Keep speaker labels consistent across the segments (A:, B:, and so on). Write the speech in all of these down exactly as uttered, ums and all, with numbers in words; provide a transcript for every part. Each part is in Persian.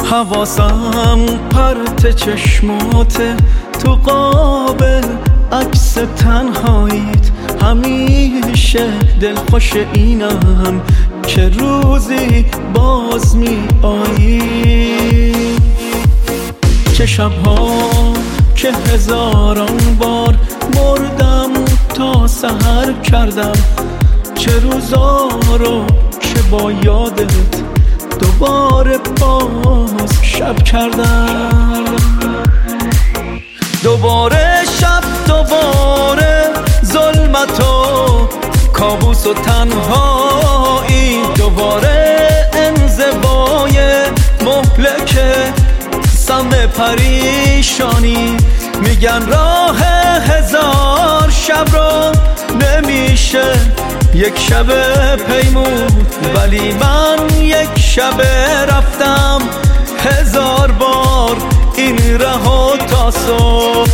A: حواسم پرت چشماته، تو قابل عکس تنهاییت. همیشه دلخوش اینم که روزی باز می آیی. چه شبها که هزاران بار مردم تا سحر کردم، چه روزا رو که با یادت دوباره باز شب کردم. دوباره شب، دوباره ظلمت و کابوس و تنهایی، دوباره انزوای مهلک سم پریشانی. میگن راه هزار شب رو نمیشه یک شب پیمود، ولی من یک شب رفتم هزار بار این راه تا صبح.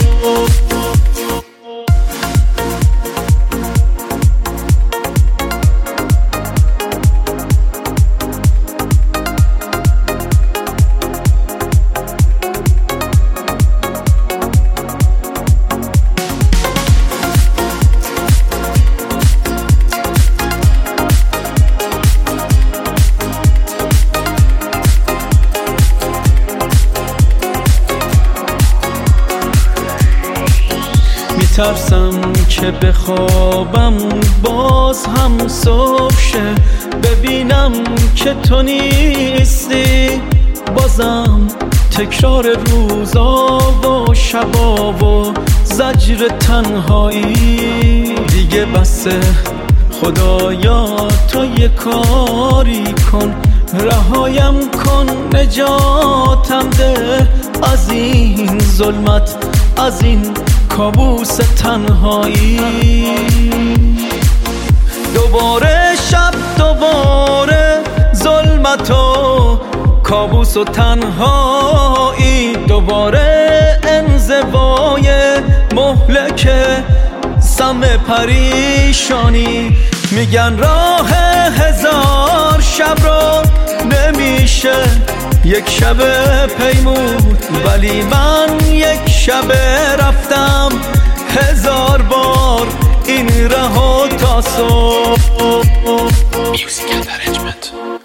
A: میترسم که بخوابم باز هم صبح شه، ببینم که تو نیستی. بازم تکرار روزا و شبا و زجر تنهایی. دیگه بسه خدایا تو یه کاری کن، رهایم کن، نجاتم ده از این ظلمت، از این کابوس تنهایی. دوباره شب، دوباره ظلمت و کابوس و تنهایی، دوباره انزوای مهلک سم پریشانی. میگن راه هزار شب رو نمیشه یک شب پیمود، ولی من یک شب رفتم هزار بار این راه تا صبح.
B: Music and arrangement.